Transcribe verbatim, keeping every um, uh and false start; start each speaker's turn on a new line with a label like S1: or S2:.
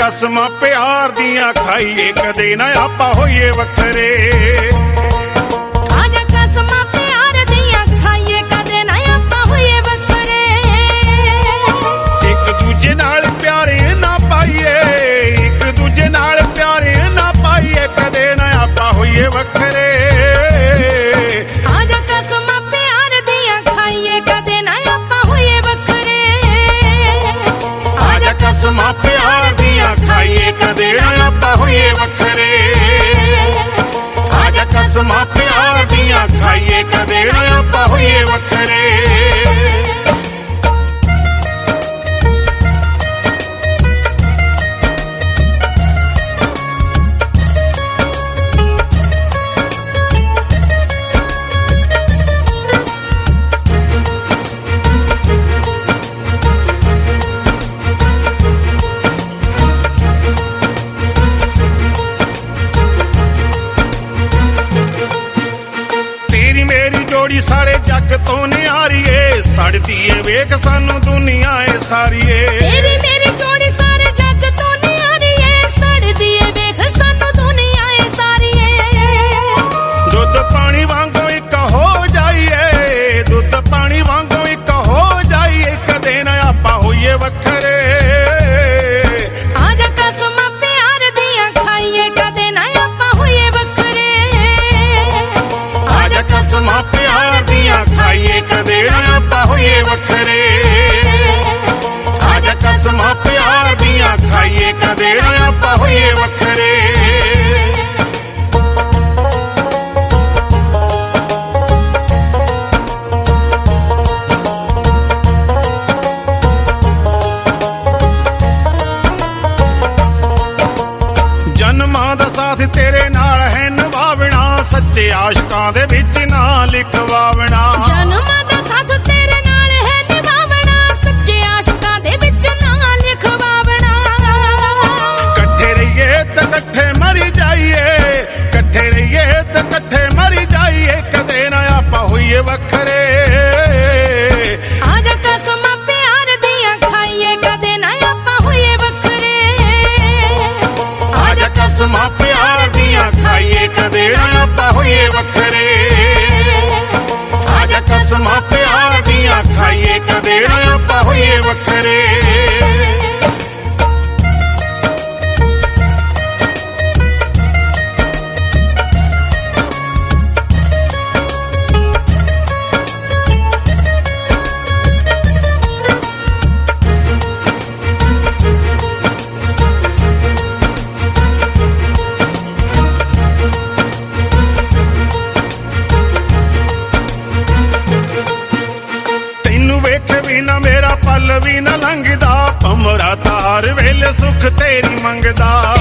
S1: ਕਸਮਾਂ ਪਿਆਰ ਦੀਆਂ ਖਾਈਏ ਕਦੇ ਨਾ ਆਪਾਂ ਹੋਈਏ ਵੱਖਰੇ।
S2: ਆਜਾ ਕਸਮਾਂ ਪਿਆਰ ਦੀਆਂ ਖਾਈਏ ਕਦੇ ਨਾ ਆਪਾਂ ਹੋਈਏ ਵੱਖਰੇ।
S1: ਇੱਕ ਦੂਜੇ ਨਾਲ ਪਿਆਰੇ ਨਾ ਪਾਈਏ, ਇੱਕ ਦੂਜੇ ਨਾਲ ਪਿਆਰੇ ਨਾ ਪਾਈਏ ਕਦੇ ਨਾ ਆਪਾਂ ਹੋਈਏ ਵੱਖਰੇ।
S2: ਆਜਾ ਕਸਮਾਂ ਪਿਆਰ ਦੀਆਂ ਖਾਈਏ ਕਦੇ ਨਾ ਆਪਾਂ ਹੋਈਏ ਵੱਖਰੇ।
S1: ਆਜਾ ਕਸਮਾਂ ਪਿਆਰ ਦੀਆਂ ਖਾਈਏ ਕਦੇ ਨਾ ਆਪਾਂ ਹੋਈਏ ਵੱਖਰੇ। ਆਜਾ ਕਸਮਾਂ ਪਿਆਰ ਦੀਆਂ ਖਾਈਏ ਕਦੇ ਨਾ ਆਪਾਂ ਹੋਈਏ ਵੱਖਰੇ। ਜੋੜੀ ਸਾਰੇ ਜੱਗ ਤੋਂ ਨਿਆਰੀਏ, ਸੜਦੀ ਏ ਵੇਖ ਸਾਨੂੰ ਦੁਨੀਆ ਏ ਸਾਰੀਏ।
S2: ਤੇਰੀ ਮੇਰੀ ਜੋੜੀ ਸਾਰੇ ਜੱਗ ਤੋਂ ਨਿਆਰੀਏ, ਸੜਦੀ ਏ ਵੇਖ ਸਾਨੂੰ ਦੁਨੀਆ ਏ ਸਾਰੀਏ।
S1: ਦੁੱਧ ਪਾਣੀ ਵਾਂਗੂ ਇੱਕ ਹੋ ਜਾਈਏ, ਦੁੱਧ ਪਾਣੀ ਵਾਂਗੂ ਇੱਕ ਹੋ ਜਾਈਏ ਕਦੇ ਨਾ ਆਪਾਂ ਹੋਈਏ ਵੱਖਰੇ।
S2: ਆਜਾ ਕਸਮਾਂ ਪਿਆਰ ਦੀਆਂ ਖਾਈਏ ਕਦੇ ਨਾ ਆਪਾਂ ਹੋਈਏ ਵੱਖਰੇ।
S1: ਆਜਾ ਕਸਮਾਂ ਪਿਆਰ ਦੀਆਂ ਖਾਈਏ ਕਦੇ ਨਾ ਆਪਾਂ ਹੋਈਏ ਵੱਖਰੇ। ਆਜਾ ਕਸਮਾਂ ਪਿਆਰ ਦੀਆਂ ਖਾਈਏ ਕਦੇ ਨਾ ਆਪਾਂ ਹੋਈਏ ਵੱਖਰੇ। ਜਨਮਾਂ ਦਾ ਸਾਥ ਤੇਰੇ ਨਾਲ ਹੈ ਨਿਭਾਵਣਾ, ਸੱਚੇ ਆਸ਼ਕਾਂ ਦੇ ਵਿੱਚ ਨਾਂ ਲਿਖਵਾਵਣਾ।
S2: ਜਨਮਾਂ ਦਾ ਸਾਥ ਤੇਰੇ ਨਾਲ ਹੈ ਨਿਭਾਵਣਾ, ਸੱਚੇ ਆਸ਼ਕਾਂ ਦੇ ਵਿੱਚ ਨਾਂ ਲਿਖਵਾਵਣਾ।
S1: ਇਕੱਠੇ ਰਹੀਏ ਤੇ ਇਕੱਠੇ ਮਰੀ ਜਾਈਏ, ਇਕੱਠੇ ਰਹੀਏ ਤੇ ਇਕੱਠੇ ਮਰੀ ਜਾਈਏ ਕਦੇ ਨਾ ਆਪਾਂ ਹੋਈਏ ਵੱਖਰੇ।
S2: ਆਜਾ ਕਸਮਾਂ ਪਿਆਰ ਦੀਆਂ ਖਾਈਏ ਕਦੇ ਨਾ ਆਪਾਂ ਹੋਈਏ ਵੱਖਰੇ।
S1: ਆਜਾ ਕਸਮਾਂ ਪਿਆਰ ਦੀਆਂ ਖਾਈਏ ਕਦੇ ਨਾ ਆਪਾਂ ਹੋਈਏ ਵੱਖਰੇ। ਆਜਾ ਕਸਮਾਂ ਪਿਆਰ ਦੀਆਂ ਖਾਈਏ ਕਦੇ ਨਾ ਆਪਾਂ ਹੋਈਏ ਵੱਖਰੇ। ਵੀ ਨਾ ਮੇਰਾ ਪਲ ਵੀ ਨਾ ਲੰਘਦਾ, ਭਮਰਾ ਤਾਰ ਵੇਲੇ ਸੁੱਖ ਤੇਰੀ ਮੰਗਦਾ।